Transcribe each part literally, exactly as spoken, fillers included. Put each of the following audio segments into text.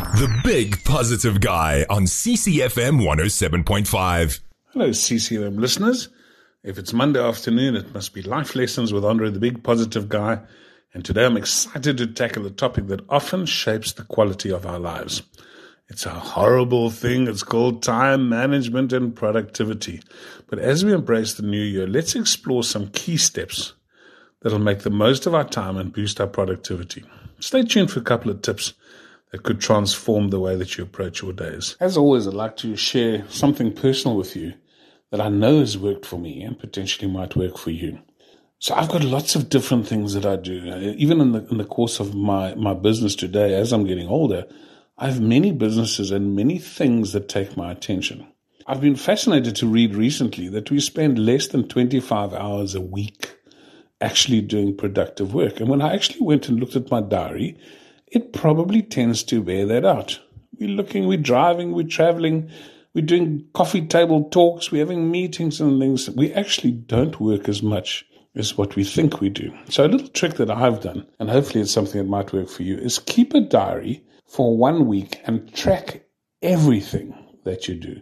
The Big Positive Guy on C C F M one oh seven point five. Hello, C C F M listeners. If it's Monday afternoon, it must be Life Lessons with Andre, the Big Positive Guy. And today I'm excited to tackle a topic that often shapes the quality of our lives. It's a horrible thing. It's called time management and productivity. But as we embrace the new year, let's explore some key steps that'll make the most of our time and boost our productivity. Stay tuned for a couple of tips that could transform the way that you approach your days. As always, I'd like to share something personal with you that I know has worked for me and potentially might work for you. So I've got lots of different things that I do. Even in the in the course of my, my business today, as I'm getting older, I have many businesses and many things that take my attention. I've been fascinated to read recently that we spend less than twenty-five hours a week actually doing productive work. And when I actually went and looked at my diary, it probably tends to bear that out. We're looking, we're driving, we're traveling, we're doing coffee table talks, we're having meetings and things. We actually don't work as much as what we think we do. So a little trick that I've done, and hopefully it's something that might work for you, is keep a diary for one week and track everything that you do.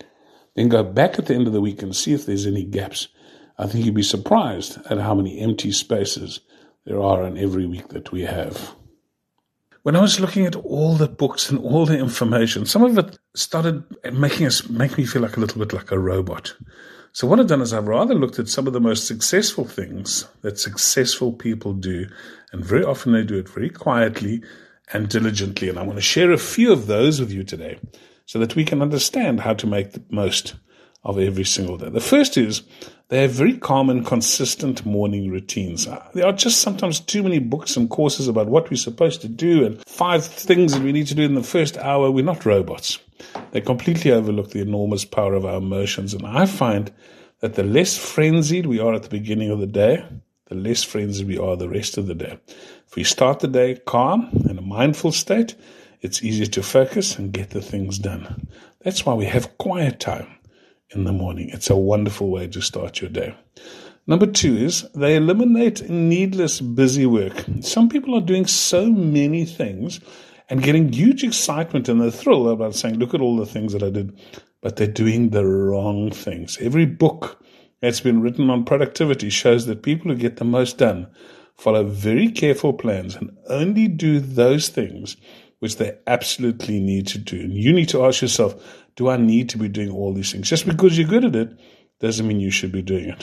Then go back at the end of the week and see if there's any gaps. I think you'd be surprised at how many empty spaces there are in every week that we have. When I was looking at all the books and all the information, some of it started making us make me feel like a little bit like a robot. So what I've done is I've rather looked at some of the most successful things that successful people do, and very often they do it very quietly and diligently. And I want to share a few of those with you today so that we can understand how to make the most of every single day. The first is they have very calm and consistent morning routines. There are just sometimes too many books and courses about what we're supposed to do and five things that we need to do in the first hour. We're not robots. They completely overlook the enormous power of our emotions. And I find that the less frenzied we are at the beginning of the day, the less frenzied we are the rest of the day. If we start the day calm in a mindful state, it's easier to focus and get the things done. That's why we have quiet time in the morning. It's a wonderful way to start your day. Number two is they eliminate needless busy work. Some people are doing so many things and getting huge excitement and the thrill about saying, look at all the things that I did, but they're doing the wrong things. Every book that's been written on productivity shows that people who get the most done follow very careful plans and only do those things which they absolutely need to do. And you need to ask yourself, do I need to be doing all these things? Just because you're good at it doesn't mean you should be doing it.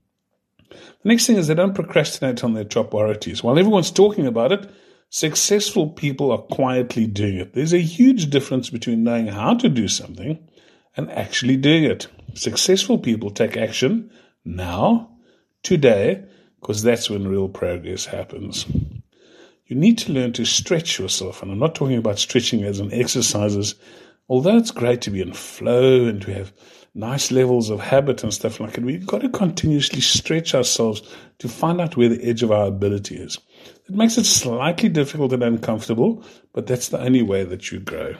The next thing is they don't procrastinate on their top priorities. While everyone's talking about it, successful people are quietly doing it. There's a huge difference between knowing how to do something and actually doing it. Successful people take action now, today, because that's when real progress happens. You need to learn to stretch yourself, and I'm not talking about stretching as in exercises. Although it's great to be in flow and to have nice levels of habit and stuff like that, we've got to continuously stretch ourselves to find out where the edge of our ability is. It makes it slightly difficult and uncomfortable, but that's the only way that you grow.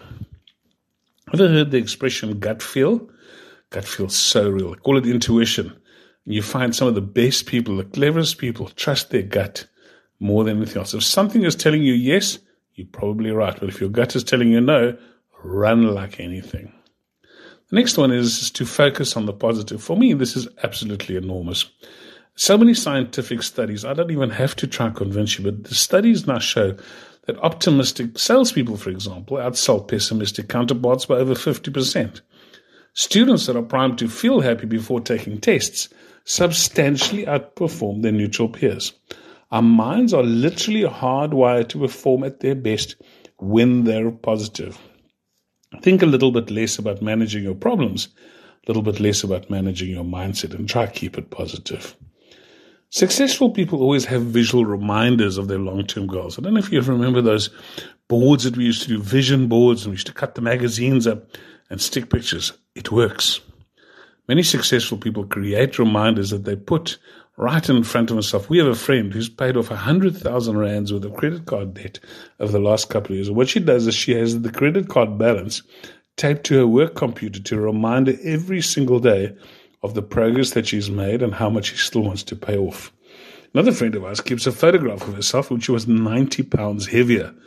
Have you heard the expression gut feel? Gut feel's so real. I call it intuition. You find some of the best people, the cleverest people, trust their gut more than anything else. If something is telling you yes, you're probably right. But if your gut is telling you no, run like anything. The next one is to focus on the positive. For me, this is absolutely enormous. So many scientific studies, I don't even have to try and convince you, but the studies now show that optimistic salespeople, for example, outsell pessimistic counterparts by over fifty percent. Students that are primed to feel happy before taking tests substantially outperform their neutral peers. Our minds are literally hardwired to perform at their best when they're positive. Think a little bit less about managing your problems, a little bit less about managing your mindset, and try to keep it positive. Successful people always have visual reminders of their long-term goals. I don't know if you remember those boards that we used to do, vision boards, and we used to cut the magazines up and stick pictures. It works. Many successful people create reminders that they put right in front of themselves. We have a friend who's paid off one hundred thousand rands worth of credit card debt over the last couple of years. What she does is she has the credit card balance taped to her work computer to remind her every single day of the progress that she's made and how much she still wants to pay off. Another friend of ours keeps a photograph of herself when she was ninety pounds heavier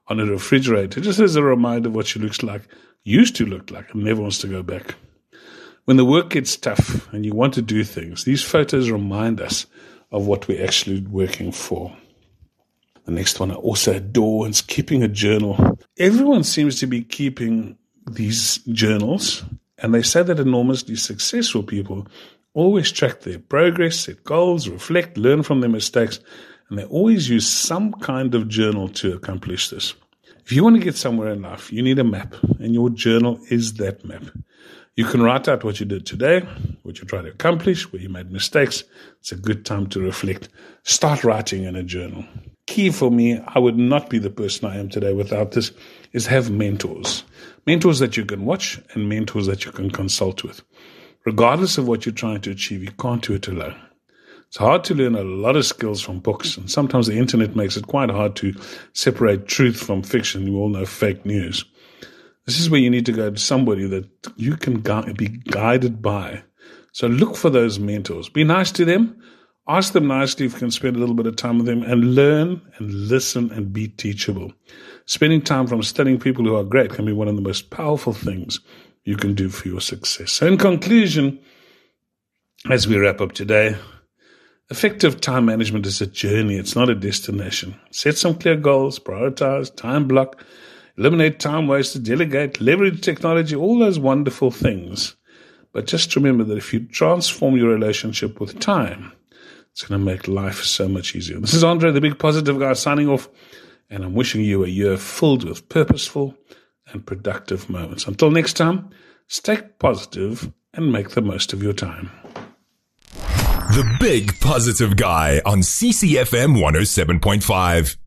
on a refrigerator, just as a reminder of what she looks like, used to look like, and never wants to go back. When the work gets tough and you want to do things, these photos remind us of what we're actually working for. The next one I also adore is keeping a journal. Everyone seems to be keeping these journals, and they say that enormously successful people always track their progress, set goals, reflect, learn from their mistakes, and they always use some kind of journal to accomplish this. If you want to get somewhere in life, you need a map, and your journal is that map. You can write out what you did today, what you tried to accomplish, where you made mistakes. It's a good time to reflect. Start writing in a journal. Key for me, I would not be the person I am today without this, is have mentors. Mentors that you can watch and mentors that you can consult with. Regardless of what you're trying to achieve, you can't do it alone. It's hard to learn a lot of skills from books, and sometimes the internet makes it quite hard to separate truth from fiction. You all know fake news. This is where you need to go to somebody that you can gu- be guided by. So look for those mentors. Be nice to them. Ask them nicely if you can spend a little bit of time with them, and learn and listen and be teachable. Spending time from studying people who are great can be one of the most powerful things you can do for your success. So in conclusion, as we wrap up today, effective time management is a journey. It's not a destination. Set some clear goals, prioritize, time block, eliminate time wasted, delegate, leverage technology, all those wonderful things. But just remember that if you transform your relationship with time, it's going to make life so much easier. This is Andre, the Big Positive Guy, signing off, and I'm wishing you a year filled with purposeful and productive moments. Until next time, stay positive and make the most of your time. The Big Positive Guy on C C F M one oh seven point five.